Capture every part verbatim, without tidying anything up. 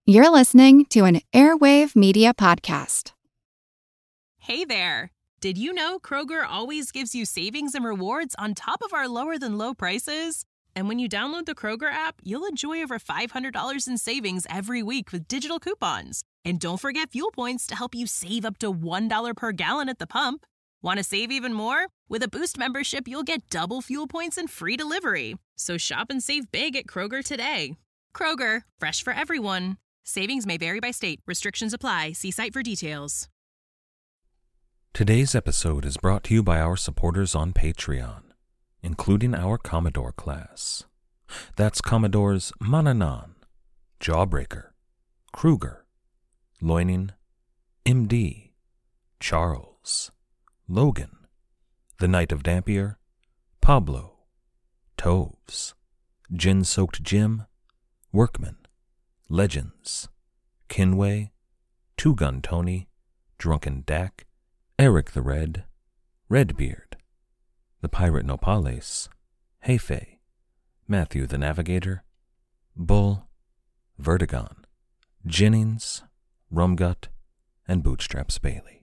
You're listening to an Airwave Media Podcast. Hey there! Did you know Kroger always gives you savings and rewards on top of our lower-than-low prices? And when you download the Kroger app, you'll enjoy over five hundred dollars in savings every week with digital coupons. And don't forget fuel points to help you save up to one dollar per gallon at the pump. Want to save even more? With a Boost membership, you'll get double fuel points and free delivery. So shop and save big at Kroger today. Kroger, fresh for everyone. Savings may vary by state. Restrictions apply. See site for details. Today's episode is brought to you by our supporters on Patreon, including our Commodore class. That's Commodores Mananan, Jawbreaker, Kruger, Loining, M D, Charles, Logan, The Knight of Dampier, Pablo, Toves, Gin-Soaked Jim, Workman, Legends, Kinway, Two Gun Tony, Drunken Dak, Eric the Red, Redbeard, The Pirate Nopales, Hefe, Matthew the Navigator, Bull, Vertigon, Jennings, Rumgut, and Bootstraps Bailey.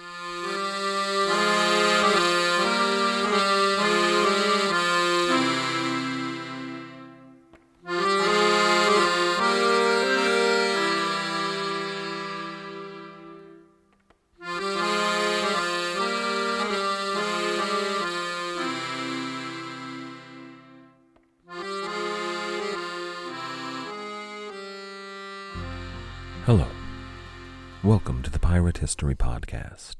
Hello. Welcome to the Pirate History Podcast.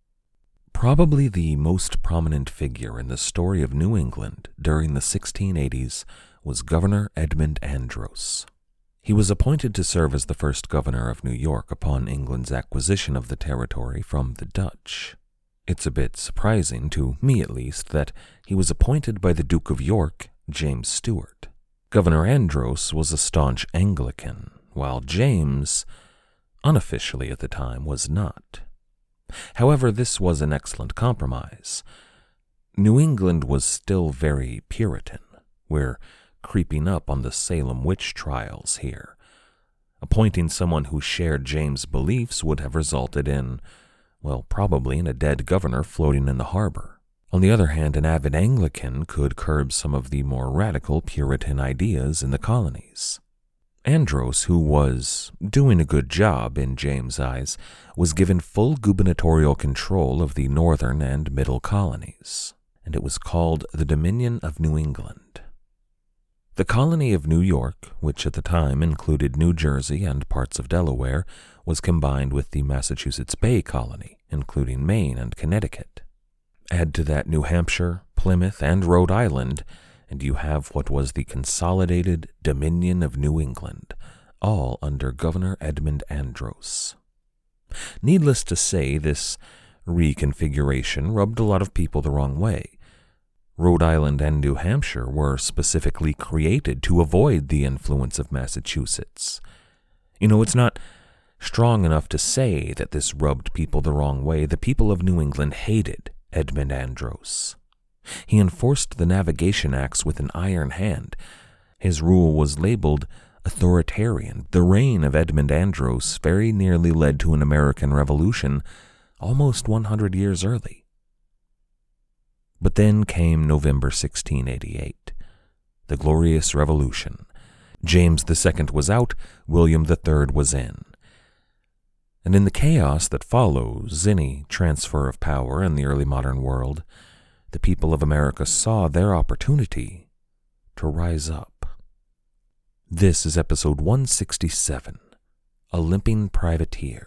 Probably the most prominent figure in the story of New England during the sixteen eighties was Governor Edmund Andros. He was appointed to serve as the first governor of New York upon England's acquisition of the territory from the Dutch. It's a bit surprising, to me at least, that he was appointed by the Duke of York, James Stuart. Governor Andros was a staunch Anglican, while James, unofficially at the time, was not. However, this was an excellent compromise. New England was still very Puritan. We're creeping up on the Salem witch trials here. Appointing someone who shared James' beliefs would have resulted in, well, probably in a dead governor floating in the harbor. On the other hand, an avid Anglican could curb some of the more radical Puritan ideas in the colonies. Andros, who was doing a good job in James' eyes, was given full gubernatorial control of the northern and middle colonies, and it was called the Dominion of New England. The colony of New York, which at the time included New Jersey and parts of Delaware, was combined with the Massachusetts Bay Colony, including Maine and Connecticut. Add to that New Hampshire, Plymouth, and Rhode Island, and you have what was the consolidated Dominion of New England, all under Governor Edmund Andros. Needless to say, this reconfiguration rubbed a lot of people the wrong way. Rhode Island and New Hampshire were specifically created to avoid the influence of Massachusetts. You know, it's not strong enough to say that this rubbed people the wrong way. The people of New England hated Edmund Andros. He enforced the Navigation Acts with an iron hand. His rule was labeled authoritarian. The reign of Edmund Andros very nearly led to an American Revolution almost one hundred years early. But then came November sixteen eighty-eight, the Glorious Revolution. James the Second was out, William the Third was in. And in the chaos that follows any transfer of power in the early modern world, the people of America saw their opportunity to rise up. This is episode one sixty-seven, A Limping Privateer.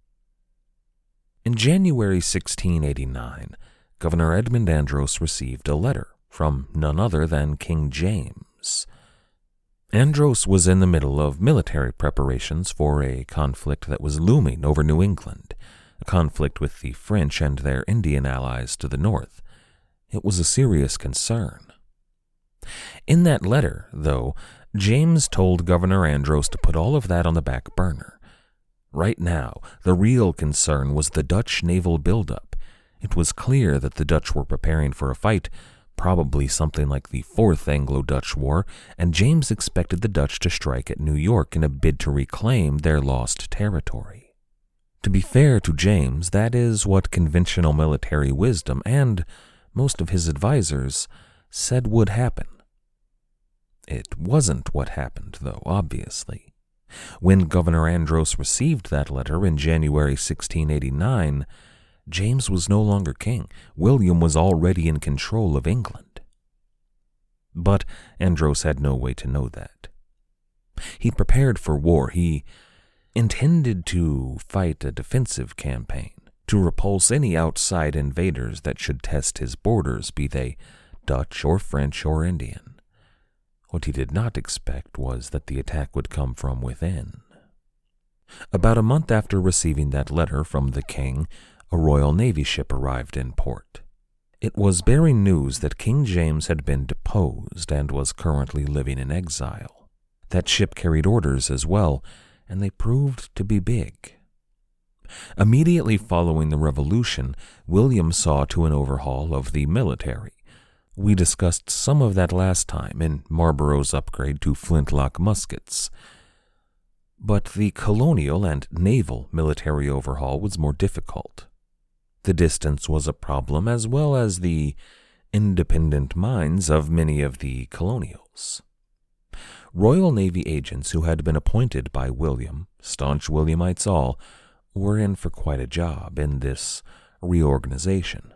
In January sixteen eighty-nine, Governor Edmund Andros received a letter from none other than King James. Andros was in the middle of military preparations for a conflict that was looming over New England, a conflict with the French and their Indian allies to the north. It was a serious concern. In that letter, though, James told Governor Andros to put all of that on the back burner. Right now, the real concern was the Dutch naval buildup. It was clear that the Dutch were preparing for a fight, probably something like the Fourth Anglo-Dutch War, and James expected the Dutch to strike at New York in a bid to reclaim their lost territory. To be fair to James, that is what conventional military wisdom and most of his advisors said would happen. It wasn't what happened, though, obviously. When Governor Andros received that letter in January sixteen eighty-nine, James was no longer king. William was already in control of England. But Andros had no way to know that. He prepared for war. He intended to fight a defensive campaign, to repulse any outside invaders that should test his borders, be they Dutch or French or Indian. What he did not expect was that the attack would come from within. About a month after receiving that letter from the king, a Royal Navy ship arrived in port. It was bearing news that King James had been deposed and was currently living in exile. That ship carried orders as well, and they proved to be big. Immediately following the Revolution, William saw to an overhaul of the military. We discussed some of that last time in Marlborough's upgrade to flintlock muskets. But the colonial and naval military overhaul was more difficult. The distance was a problem, as well as the independent minds of many of the colonials. Royal Navy agents who had been appointed by William, staunch Williamites all, were in for quite a job in this reorganization.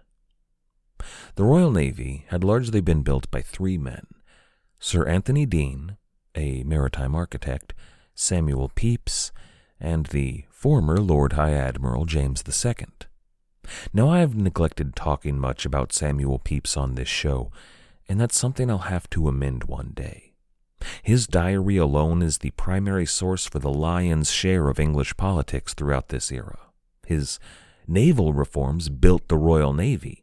The Royal Navy had largely been built by three men: Sir Anthony Deane, a maritime architect, Samuel Pepys, and the former Lord High Admiral James the Second. Now, I have neglected talking much about Samuel Pepys on this show, and that's something I'll have to amend one day. His diary alone is the primary source for the lion's share of English politics throughout this era. His naval reforms built the Royal Navy.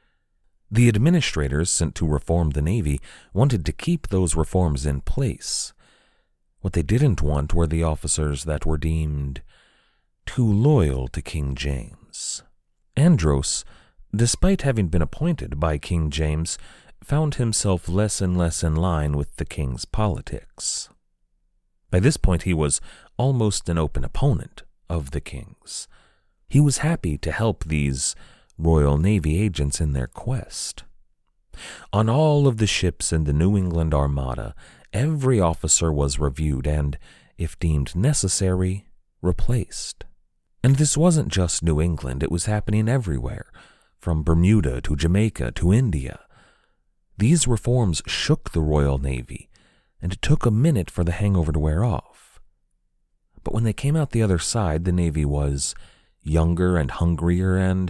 The administrators sent to reform the Navy wanted to keep those reforms in place. What they didn't want were the officers that were deemed too loyal to King James. Andros, despite having been appointed by King James, found himself less and less in line with the king's politics. By this point, he was almost an open opponent of the king's. He was happy to help these Royal Navy agents in their quest. On all of the ships in the New England Armada, every officer was reviewed and, if deemed necessary, replaced. And this wasn't just New England, it was happening everywhere, from Bermuda to Jamaica to India. These reforms shook the Royal Navy, and it took a minute for the hangover to wear off. But when they came out the other side, the Navy was younger and hungrier and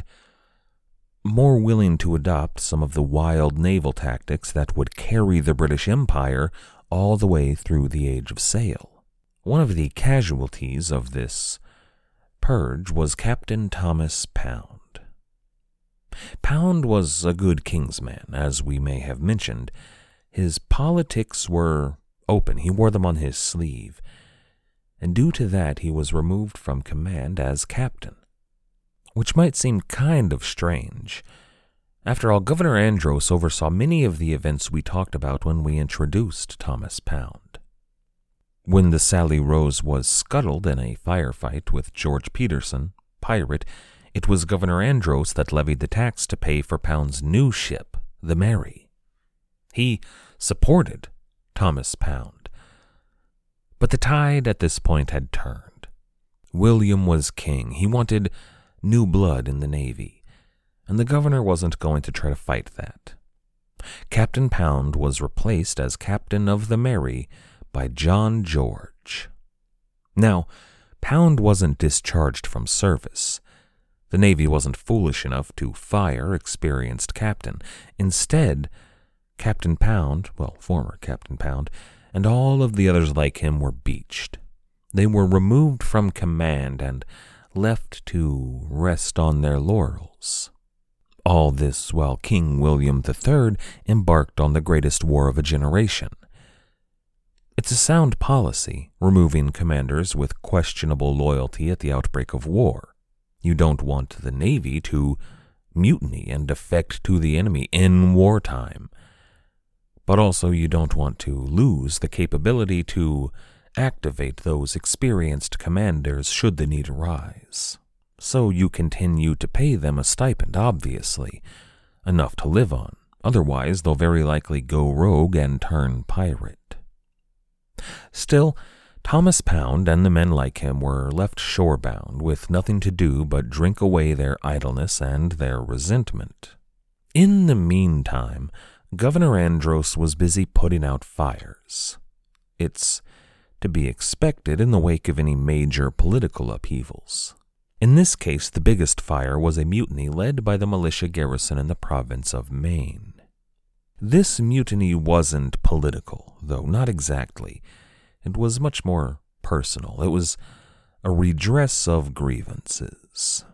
more willing to adopt some of the wild naval tactics that would carry the British Empire all the way through the Age of Sail. One of the casualties of this purge was Captain Thomas Pound. Pound was a good kingsman, as we may have mentioned. His politics were open. He wore them on his sleeve, and due to that he was removed from command as captain, which might seem kind of strange. After all, Governor Andros oversaw many of the events we talked about when we introduced Thomas Pound. When the Sally Rose was scuttled in a firefight with George Peterson, pirate, it was Governor Andros that levied the tax to pay for Pound's new ship, the Mary. He supported Thomas Pound. But the tide at this point had turned. William was king. He wanted new blood in the Navy, and the governor wasn't going to try to fight that. Captain Pound was replaced as captain of the Mary by John George. Now, Pound wasn't discharged from service. The Navy wasn't foolish enough to fire experienced captain. Instead, Captain Pound, well, former Captain Pound, and all of the others like him were beached. They were removed from command and left to rest on their laurels. All this while King William the Third embarked on the greatest war of a generation. It's a sound policy, removing commanders with questionable loyalty at the outbreak of war. You don't want the Navy to mutiny and defect to the enemy in wartime. But also you don't want to lose the capability to activate those experienced commanders should the need arise. So you continue to pay them a stipend, obviously, enough to live on. Otherwise, they'll very likely go rogue and turn pirate. Still, Thomas Pound and the men like him were left shorebound with nothing to do but drink away their idleness and their resentment. In the meantime, Governor Andros was busy putting out fires. It's to be expected in the wake of any major political upheavals. In this case, the biggest fire was a mutiny led by the militia garrison in the province of Maine. This mutiny wasn't political, though not exactly. It was much more personal. It was a redress of grievances.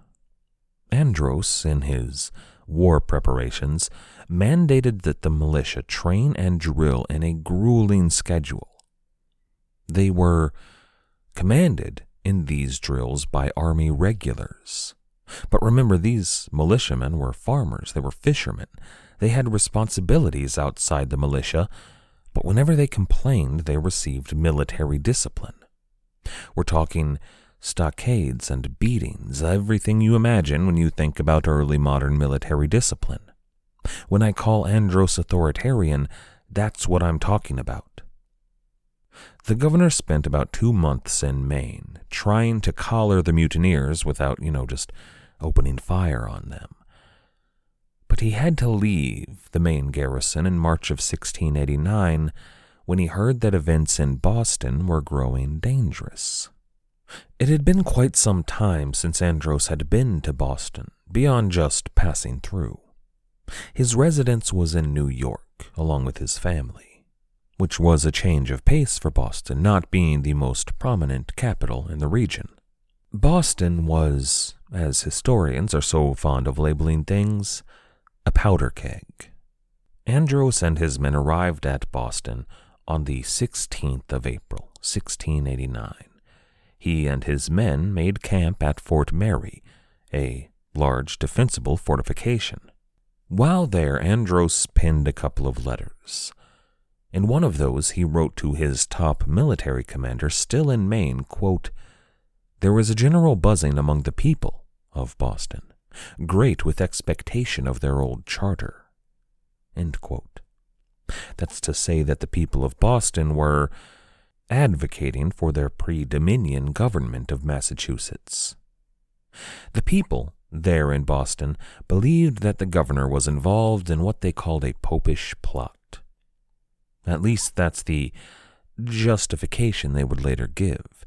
Andros, in his war preparations, mandated that the militia train and drill in a grueling schedule. They were commanded in these drills by army regulars. But remember, these militiamen were farmers, they were fishermen. They had responsibilities outside the militia, but whenever they complained, they received military discipline. We're talking stockades and beatings, everything you imagine when you think about early modern military discipline. When I call Andros authoritarian, that's what I'm talking about. The governor spent about two months in Maine, trying to collar the mutineers without, you know, just opening fire on them. But he had to leave the Maine garrison in March of sixteen eighty-nine when he heard that events in Boston were growing dangerous. It had been quite some time since Andros had been to Boston, beyond just passing through. His residence was in New York, along with his family, which was a change of pace for Boston, not being the most prominent capital in the region. Boston was, as historians are so fond of labeling things, a powder keg. Andros and his men arrived at Boston on the sixteenth of April, sixteen eighty-nine. He and his men made camp at Fort Mary, a large defensible fortification. While there, Andros penned a couple of letters. In one of those, he wrote to his top military commander, still in Maine, quote, "There was a general buzzing among the people of Boston, great with expectation of their old charter." End quote. That's to say that the people of Boston were advocating for their pre-Dominion government of Massachusetts. The people there in Boston believed that the governor was involved in what they called a popish plot. At least that's the justification they would later give.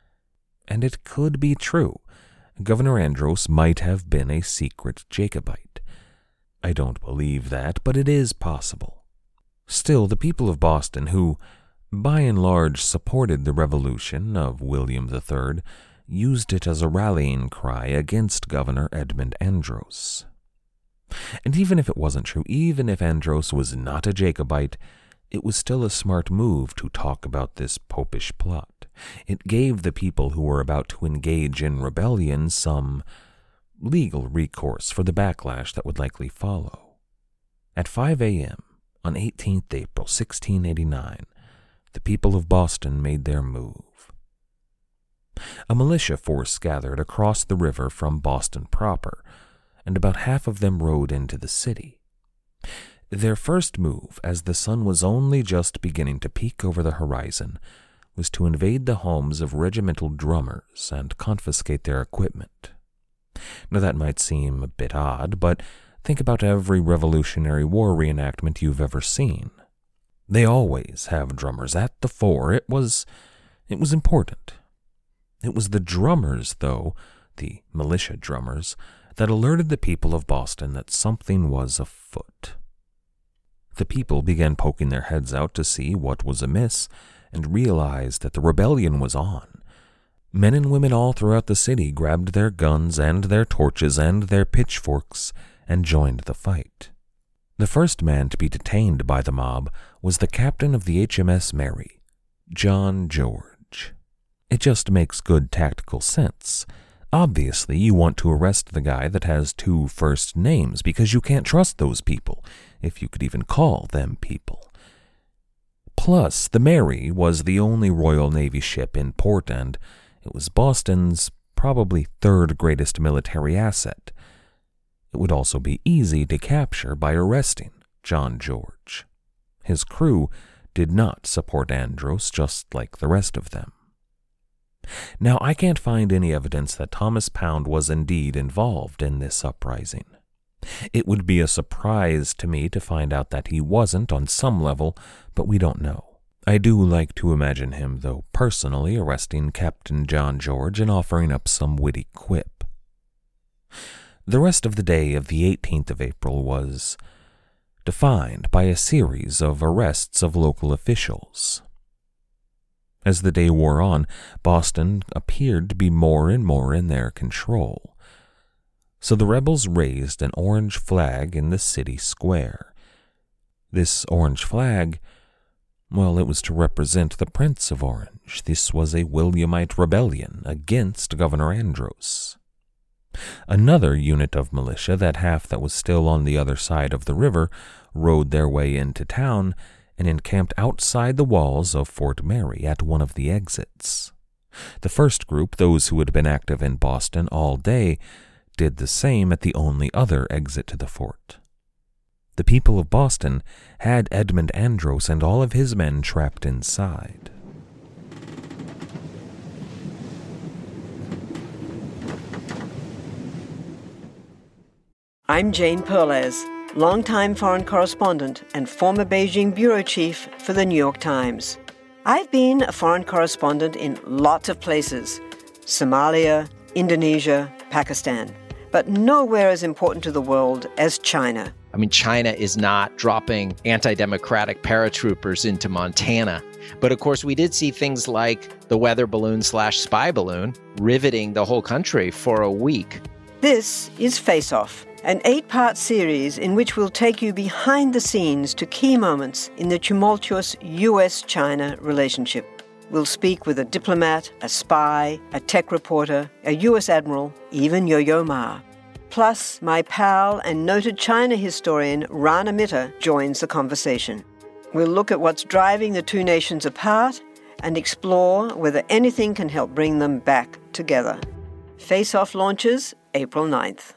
And it could be true. Governor Andros might have been a secret Jacobite. I don't believe that, but it is possible. Still, the people of Boston, who by and large supported the revolution of William the Third, used it as a rallying cry against Governor Edmund Andros. And even if it wasn't true, even if Andros was not a Jacobite, it was still a smart move to talk about this popish plot. It gave the people who were about to engage in rebellion some legal recourse for the backlash that would likely follow. At five a.m. on eighteenth April sixteen eighty-nine, the people of Boston made their move. A militia force gathered across the river from Boston proper, and about half of them rode into the city. Their first move, as the sun was only just beginning to peek over the horizon, was to invade the homes of regimental drummers and confiscate their equipment. Now that might seem a bit odd, but think about every Revolutionary War reenactment you've ever seen. They always have drummers at the fore. It was, it was important. It was the drummers, though, the militia drummers, that alerted the people of Boston that something was afoot. The people began poking their heads out to see what was amiss and realized that the rebellion was on. Men and women all throughout the city grabbed their guns and their torches and their pitchforks and joined the fight. The first man to be detained by the mob was the captain of the H M S Mary, John George. It just makes good tactical sense. Obviously, you want to arrest the guy that has two first names because you can't trust those people, if you could even call them people. Plus, the Mary was the only Royal Navy ship in port, and it was Boston's probably third greatest military asset. It would also be easy to capture by arresting John George. His crew did not support Andros, just like the rest of them. Now, I can't find any evidence that Thomas Pound was indeed involved in this uprising. It would be a surprise to me to find out that he wasn't on some level, but we don't know. I do like to imagine him, though, personally arresting Captain John George and offering up some witty quip. The rest of the day of the eighteenth of April was defined by a series of arrests of local officials. As the day wore on, Boston appeared to be more and more in their control. So the rebels raised an orange flag in the city square. This orange flag, well, it was to represent the Prince of Orange. This was a Williamite rebellion against Governor Andros. Another unit of militia, that half that was still on the other side of the river, rode their way into town and encamped outside the walls of Fort Mary at one of the exits. The first group, those who had been active in Boston all day, did the same at the only other exit to the fort. The people of Boston had Edmund Andros and all of his men trapped inside. I'm Jane Perlez, longtime foreign correspondent and former Beijing bureau chief for the New York Times. I've been a foreign correspondent in lots of places: Somalia, Indonesia, Pakistan, but nowhere as important to the world as China. I mean, China is not dropping anti-democratic paratroopers into Montana. But of course, we did see things like the weather balloon slash spy balloon riveting the whole country for a week. This is Face Off, an eight-part series in which we'll take you behind the scenes to key moments in the tumultuous U S China relationship. We'll speak with a diplomat, a spy, a tech reporter, a U S admiral, even Yo-Yo Ma. Plus, my pal and noted China historian Rana Mitter joins the conversation. We'll look at what's driving the two nations apart and explore whether anything can help bring them back together. Face Off launches April ninth.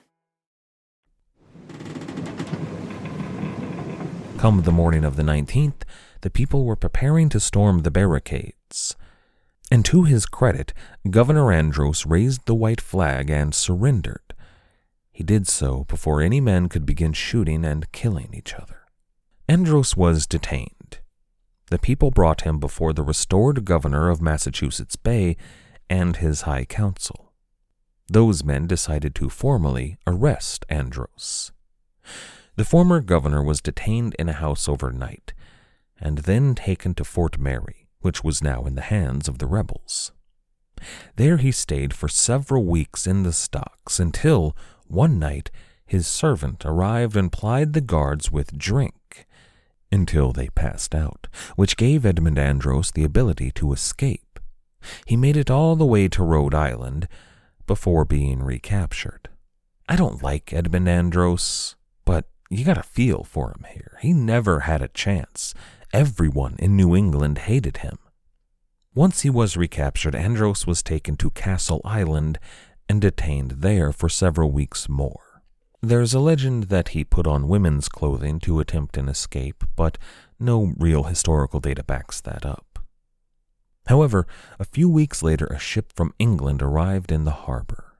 Come the morning of the nineteenth, the people were preparing to storm the barricades. And to his credit, Governor Andros raised the white flag and surrendered. He did so before any men could begin shooting and killing each other. Andros was detained. The people brought him before the restored governor of Massachusetts Bay and his high council. Those men decided to formally arrest Andros. The former governor was detained in a house overnight, and then taken to Fort Mary, which was now in the hands of the rebels. There he stayed for several weeks in the stocks until, one night, his servant arrived and plied the guards with drink until they passed out, which gave Edmund Andros the ability to escape. He made it all the way to Rhode Island before being recaptured. I don't like Edmund Andros, but you gotta feel for him here. He never had a chance. Everyone in New England hated him. Once he was recaptured, Andros was taken to Castle Island and detained there for several weeks more. There's a legend that he put on women's clothing to attempt an escape, but no real historical data backs that up. However, a few weeks later, a ship from England arrived in the harbor.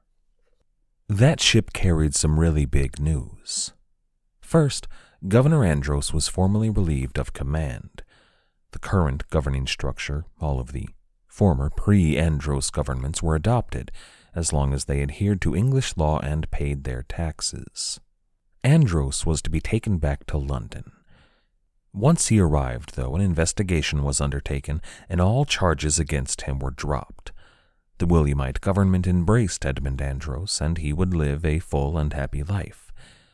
That ship carried some really big news. First, Governor Andros was formally relieved of command. The current governing structure, all of the former pre-Andros governments, were adopted as long as they adhered to English law and paid their taxes. Andros was to be taken back to London. Once he arrived, though, an investigation was undertaken, and all charges against him were dropped. The Williamite government embraced Edmund Andros, and he would live a full and happy life.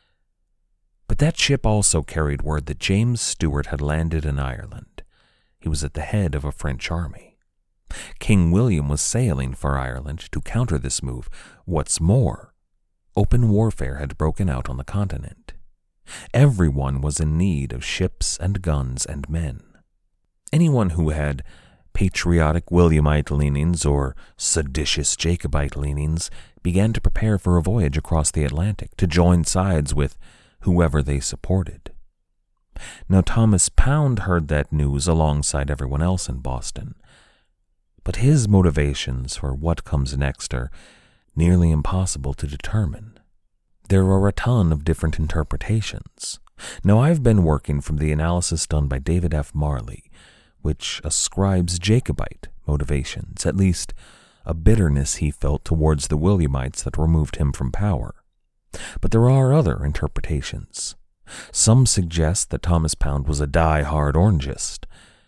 But that ship also carried word that James Stuart had landed in Ireland. He was at the head of a French army. King William was sailing for Ireland to counter this move. What's more, open warfare had broken out on the continent. Everyone was in need of ships and guns and men. Anyone who had patriotic Williamite leanings or seditious Jacobite leanings began to prepare for a voyage across the Atlantic to join sides with whoever they supported. Now Thomas Pound heard that news alongside everyone else in Boston, but his motivations for what comes next are nearly impossible to determine. There are a ton of different interpretations. Now I've been working from the analysis done by David F. Marley, which ascribes Jacobite motivations, at least a bitterness he felt towards the Williamites that removed him from power. But there are other interpretations. Some suggest that Thomas Pound was a die-hard Orangist.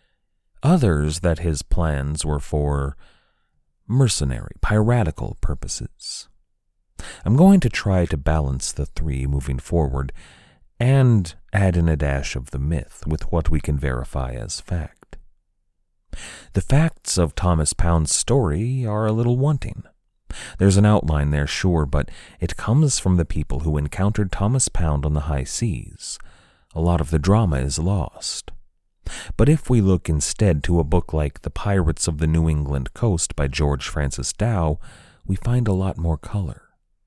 Others that his plans were for mercenary, piratical purposes. I'm going to try to balance the three moving forward and add in a dash of the myth with what we can verify as fact. The facts of Thomas Pound's story are a little wanting. There's an outline there, sure, but it comes from the people who encountered Thomas Pound on the high seas. A lot of the drama is lost. But if we look instead to a book like The Pirates of the New England Coast by George Francis Dow, we find a lot more color.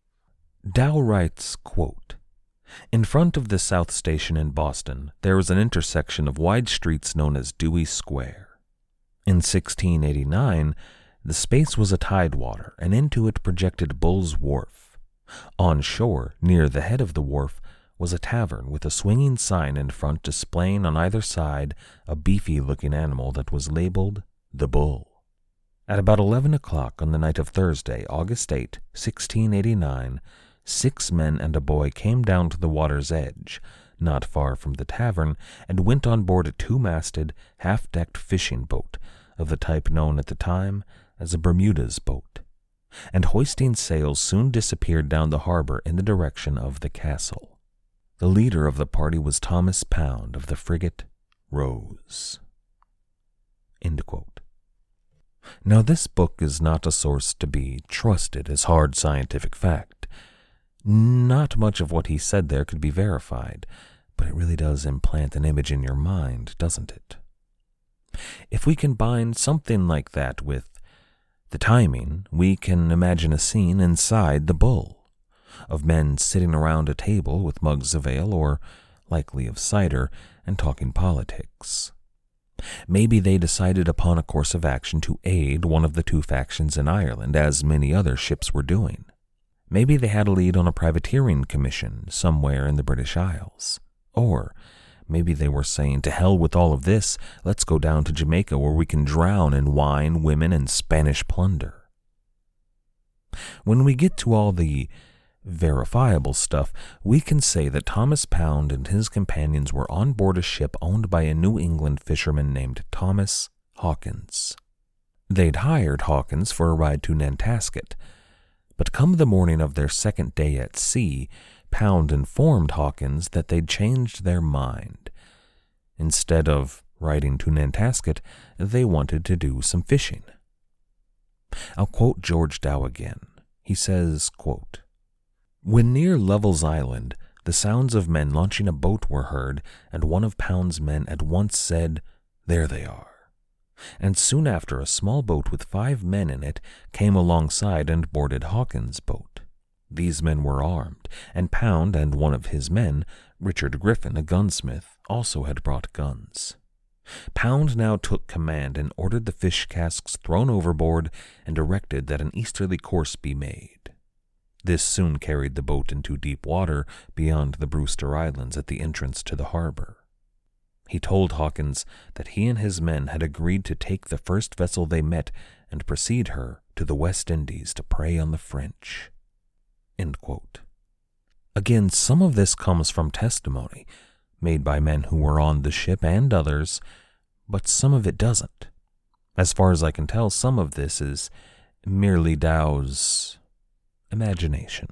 Dow writes, quote, "In front of the South Station in Boston, there is an intersection of wide streets known as Dewey Square. In sixteen eighty-nine, the space was a tidewater, and into it projected Bull's Wharf. On shore, near the head of the wharf, was a tavern with a swinging sign in front displaying on either side a beefy-looking animal that was labeled the Bull. At about eleven o'clock on the night of Thursday, August eighth, sixteen eighty-nine, six men and a boy came down to the water's edge, not far from the tavern, and went on board a two-masted, half-decked fishing boat of the type known at the time as a Bermuda's boat, and hoisting sails soon disappeared down the harbor in the direction of the castle. The leader of the party was Thomas Pound of the frigate Rose." End quote. Now this book is not a source to be trusted as hard scientific fact. Not much of what he said there could be verified, but it really does implant an image in your mind, doesn't it? If we combine something like that with the timing, we can imagine a scene inside the Bull, of men sitting around a table with mugs of ale, or likely of cider, and talking politics. Maybe they decided upon a course of action to aid one of the two factions in Ireland, as many other ships were doing. Maybe they had a lead on a privateering commission somewhere in the British Isles. Or maybe they were saying, to hell with all of this, let's go down to Jamaica where we can drown in wine, women, and Spanish plunder. When we get to all the verifiable stuff, we can say that Thomas Pound and his companions were on board a ship owned by a New England fisherman named Thomas Hawkins. They'd hired Hawkins for a ride to Nantasket, but come the morning of their second day at sea, Pound informed Hawkins that they'd changed their mind. Instead of riding to Nantasket, they wanted to do some fishing. I'll quote George Dow again. He says, quote, "When near Lovell's Island, the sounds of men launching a boat were heard, and one of Pound's men at once said, 'There they are.' And soon after, a small boat with five men in it came alongside and boarded Hawkins' boat. These men were armed, and Pound and one of his men, Richard Griffin, a gunsmith, also had brought guns. Pound now took command and ordered the fish casks thrown overboard and directed that an easterly course be made. This soon carried the boat into deep water beyond the Brewster Islands at the entrance to the harbor. He told Hawkins that he and his men had agreed to take the first vessel they met and proceed her to the West Indies to prey on the French." End quote. Again, some of this comes from testimony made by men who were on the ship and others, but some of it doesn't. As far as I can tell, some of this is merely Dow's imagination.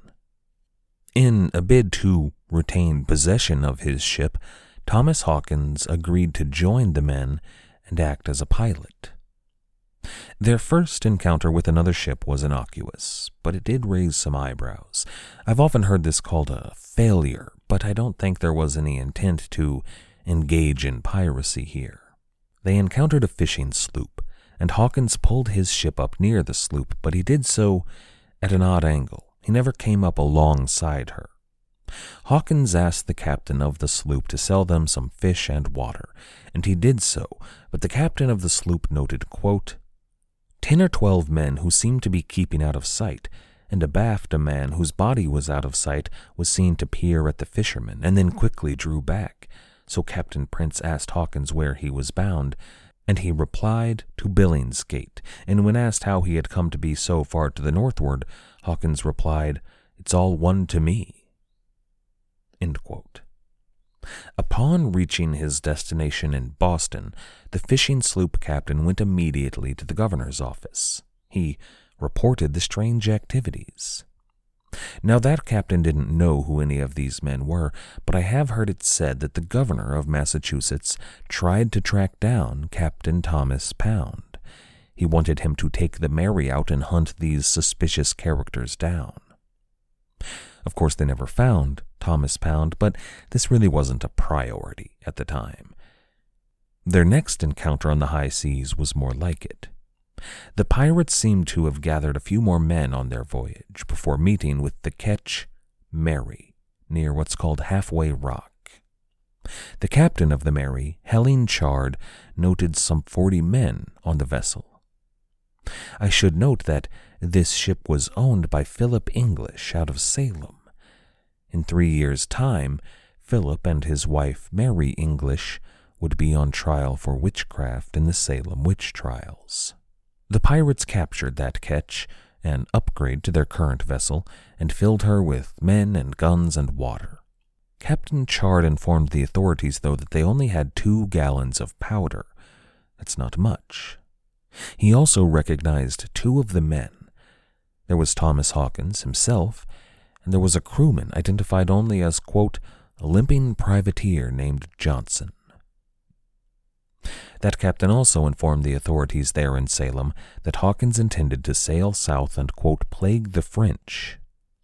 In a bid to retain possession of his ship, Thomas Hawkins agreed to join the men and act as a pilot. Their first encounter with another ship was innocuous, but it did raise some eyebrows. I've often heard this called a failure, but I don't think there was any intent to engage in piracy here. They encountered a fishing sloop, and Hawkins pulled his ship up near the sloop, but he did so at an odd angle. He never came up alongside her. Hawkins asked the captain of the sloop to sell them some fish and water, and he did so, but the captain of the sloop noted, quote, ten or twelve men who seemed to be keeping out of sight, and abaft a man whose body was out of sight was seen to peer at the fishermen, and then quickly drew back. So Captain Prince asked Hawkins where he was bound, and he replied to Billingsgate, and when asked how he had come to be so far to the northward, Hawkins replied, "It's all one to me." End quote. Upon reaching his destination in Boston, the fishing sloop captain went immediately to the governor's office. He reported the strange activities. Now that captain didn't know who any of these men were, but I have heard it said that the governor of Massachusetts tried to track down Captain Thomas Pound. He wanted him to take the Mary out and hunt these suspicious characters down. Of course, they never found Thomas Pound, but this really wasn't a priority at the time. Their next encounter on the high seas was more like it. The pirates seemed to have gathered a few more men on their voyage before meeting with the ketch Mary near what's called Halfway Rock. The captain of the Mary, Helene Chard, noted some forty men on the vessel. I should note that this ship was owned by Philip English out of Salem. In three years' time, Philip and his wife, Mary English, would be on trial for witchcraft in the Salem witch trials. The pirates captured that ketch, an upgrade to their current vessel, and filled her with men and guns and water. Captain Chard informed the authorities, though, that they only had two gallons of powder. That's not much. He also recognized two of the men. There was Thomas Hawkins himself, and there was a crewman identified only as, quote, a limping privateer named Johnson. That captain also informed the authorities there in Salem that Hawkins intended to sail south and, quote, plague the French.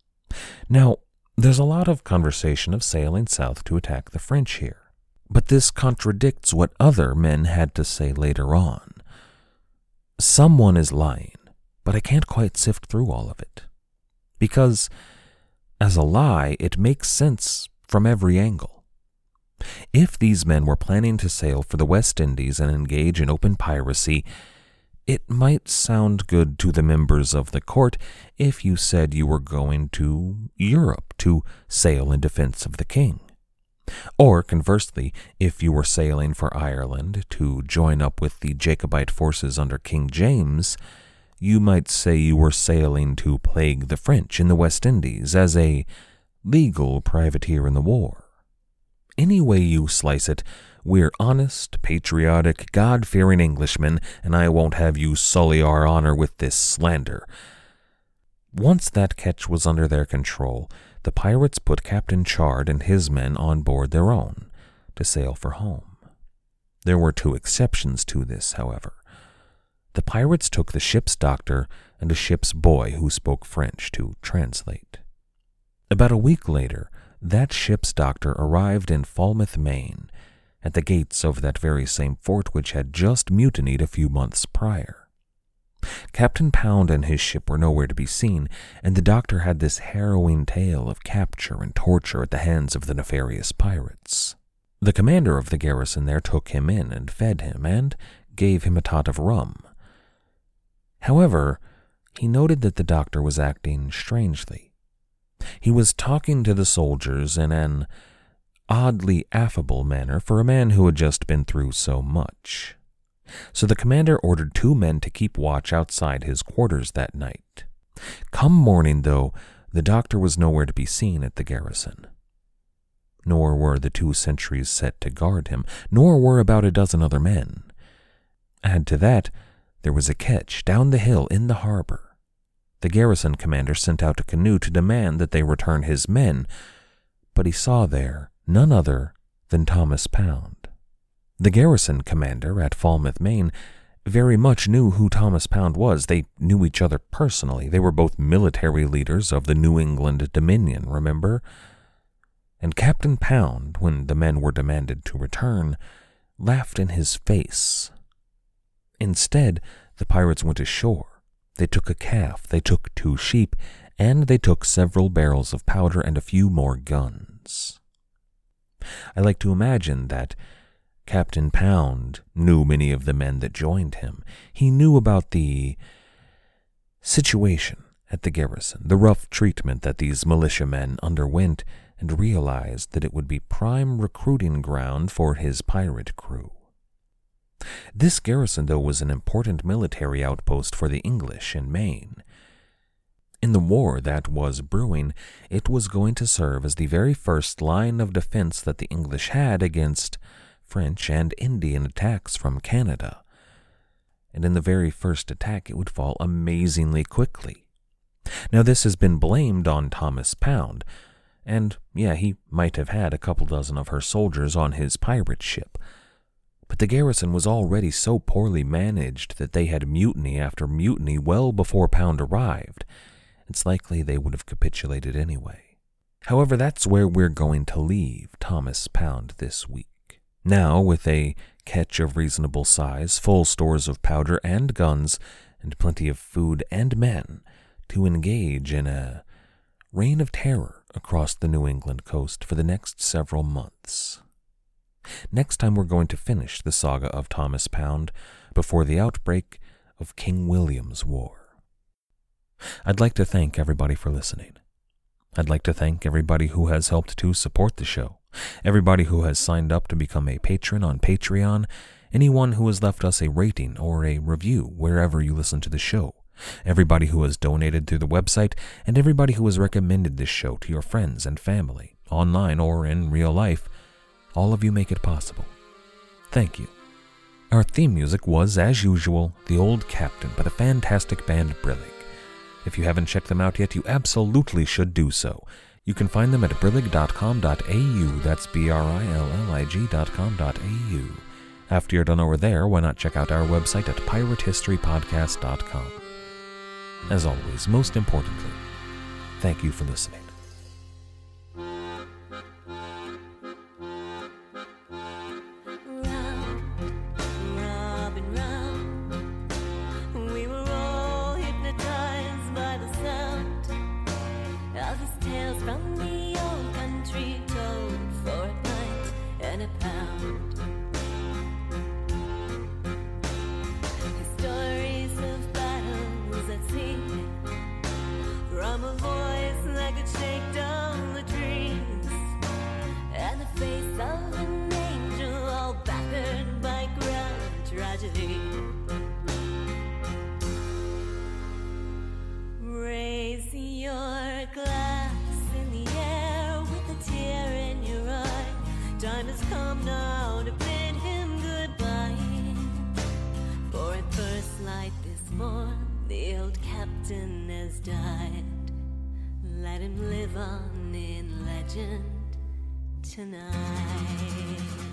Now, there's a lot of conversation of sailing south to attack the French here, but this contradicts what other men had to say later on. Someone is lying, but I can't quite sift through all of it. Because, as a lie, it makes sense from every angle. If these men were planning to sail for the West Indies and engage in open piracy, it might sound good to the members of the court if you said you were going to Europe to sail in defense of the king. Or, conversely, if you were sailing for Ireland to join up with the Jacobite forces under King James, you might say you were sailing to plague the French in the West Indies as a legal privateer in the war. Any way you slice it, we're honest, patriotic, God-fearing Englishmen, and I won't have you sully our honor with this slander. Once that ketch was under their control, the pirates put Captain Chard and his men on board their own to sail for home. There were two exceptions to this, however. The pirates took the ship's doctor and a ship's boy who spoke French to translate. About a week later, that ship's doctor arrived in Falmouth, Maine, at the gates of that very same fort which had just mutinied a few months prior. Captain Pound and his ship were nowhere to be seen, and the doctor had this harrowing tale of capture and torture at the hands of the nefarious pirates. The commander of the garrison there took him in and fed him, and gave him a tot of rum. However, he noted that the doctor was acting strangely. He was talking to the soldiers in an oddly affable manner for a man who had just been through so much. So the commander ordered two men to keep watch outside his quarters that night. Come morning, though, the doctor was nowhere to be seen at the garrison. Nor were the two sentries set to guard him, nor were about a dozen other men. Add to that, there was a ketch down the hill in the harbor. The garrison commander sent out a canoe to demand that they return his men, but he saw there none other than Thomas Pound. The garrison commander at Falmouth, Maine, very much knew who Thomas Pound was. They knew each other personally. They were both military leaders of the New England Dominion, remember? And Captain Pound, when the men were demanded to return, laughed in his face. Instead, the pirates went ashore. They took a calf, they took two sheep, and they took several barrels of powder and a few more guns. I like to imagine that Captain Pound knew many of the men that joined him. He knew about the situation at the garrison, the rough treatment that these militiamen underwent, and realized that it would be prime recruiting ground for his pirate crew. This garrison, though, was an important military outpost for the English in Maine. In the war that was brewing, it was going to serve as the very first line of defense that the English had against French and Indian attacks from Canada. And in the very first attack, it would fall amazingly quickly. Now, this has been blamed on Thomas Pound, and yeah, he might have had a couple dozen of her soldiers on his pirate ship. But the garrison was already so poorly managed that they had mutiny after mutiny well before Pound arrived. It's likely they would have capitulated anyway. However, that's where we're going to leave Thomas Pound this week. Now, with a catch of reasonable size, full stores of powder and guns, and plenty of food and men to engage in a reign of terror across the New England coast for the next several months. Next time we're going to finish the saga of Thomas Pound before the outbreak of King William's War. I'd like to thank everybody for listening. I'd like to thank everybody who has helped to support the show, everybody who has signed up to become a patron on Patreon, anyone who has left us a rating or a review wherever you listen to the show, everybody who has donated through the website, and everybody who has recommended this show to your friends and family, online or in real life. All of you make it possible. Thank you. Our theme music was, as usual, The Old Captain by the fantastic band Brillig. If you haven't checked them out yet, you absolutely should do so. You can find them at brillig dot com dot a u. That's B R I L L I G dot com dot a u. After you're done over there, why not check out our website at pirate history podcast dot com. As always, most importantly, thank you for listening. Raise your glass in the air with a tear in your eye. Time has come now to bid him goodbye. For at first light this morn, the old captain has died. Let him live on in legend tonight.